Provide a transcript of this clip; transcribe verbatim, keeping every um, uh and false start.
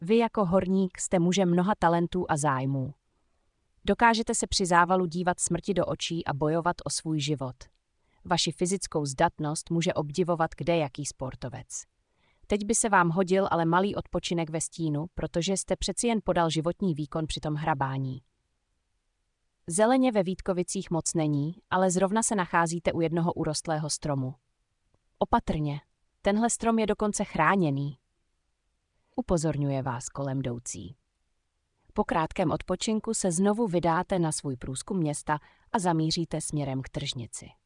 Vy jako horník jste mužem mnoha talentů a zájmů. Dokážete se při závalu dívat smrti do očí a bojovat o svůj život. Vaši fyzickou zdatnost může obdivovat kdejaký sportovec. Teď by se vám hodil ale malý odpočinek ve stínu, protože jste přeci jen podal životní výkon při tom hrabání. Zeleně ve Vítkovicích moc není, ale zrovna se nacházíte u jednoho urostlého stromu. Opatrně, tenhle strom je dokonce chráněný. Upozorňuje vás kolem jdoucí. Po krátkém odpočinku se znovu vydáte na svůj průzkum města a zamíříte směrem k tržnici.